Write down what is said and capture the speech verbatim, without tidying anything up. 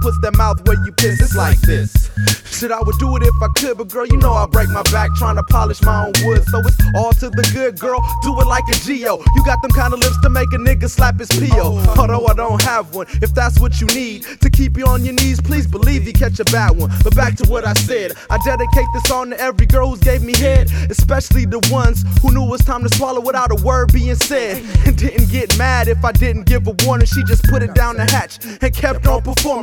puts their mouth where you piss. It's like this. Shit, I would do it if I could, but girl, you know I break my back trying to polish my own wood. So it's all to the good, girl. Do it like a G O. You got them kind of lips to make a nigga slap his P O. Although I don't have one, if that's what you need to keep you on your knees, please believe you catch a bad one. But back to what I said, I dedicate this song to every girl who's gave me head, especially the ones who knew it was time to swallow without a word being said, and didn't get mad if I didn't give a warning. She just put it down the hatch and kept on performing.